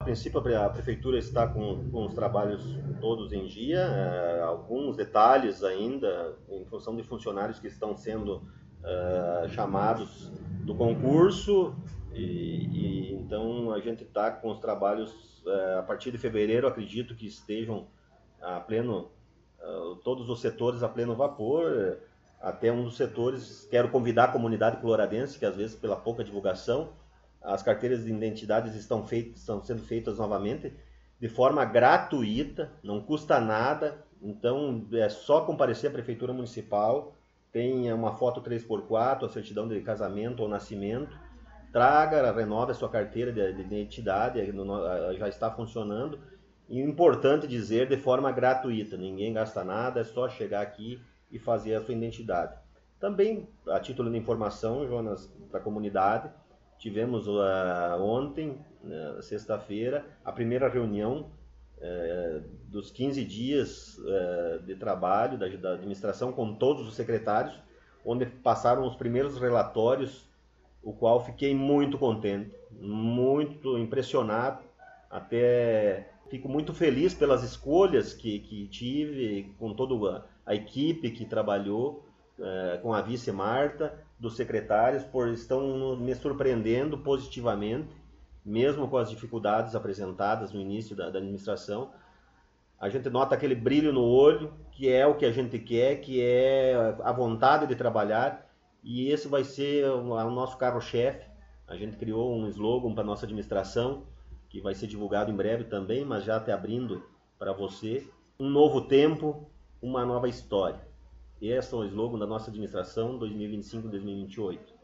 princípio, a prefeitura está com os trabalhos todos em dia, alguns detalhes ainda, em função de funcionários que estão sendo chamados do concurso, então a gente está com os trabalhos a partir de fevereiro, acredito que estejam a pleno, todos os setores a pleno vapor. Até um dos setores, quero convidar a comunidade coloradense, que às vezes pela pouca divulgação, as carteiras de identidades estão sendo feitas novamente de forma gratuita, não custa nada, então é só comparecer à Prefeitura Municipal, tem uma foto 3x4, a certidão de casamento ou nascimento, traga, renove a sua carteira de identidade, já está funcionando. E importante dizer, de forma gratuita, ninguém gasta nada, é só chegar aqui e fazer a sua identidade. Também, a título de informação, Jonas, para a comunidade, tivemos ontem, sexta-feira, a primeira reunião dos 15 dias de trabalho da administração com todos os secretários, onde passaram os primeiros relatórios, o qual fiquei muito contente, muito impressionado, até fico muito feliz pelas escolhas que tive, com toda a equipe que trabalhou, com a vice Marta, dos secretários, estão me surpreendendo positivamente, mesmo com as dificuldades apresentadas no início da administração. A gente nota aquele brilho no olho, que é o que a gente quer, que é a vontade de trabalhar, e esse vai ser o nosso carro-chefe. A gente criou um slogan para a nossa administração, que vai ser divulgado em breve também, mas já até abrindo para você. Um novo tempo, uma nova história. Esse é o slogan da nossa administração 2025-2028.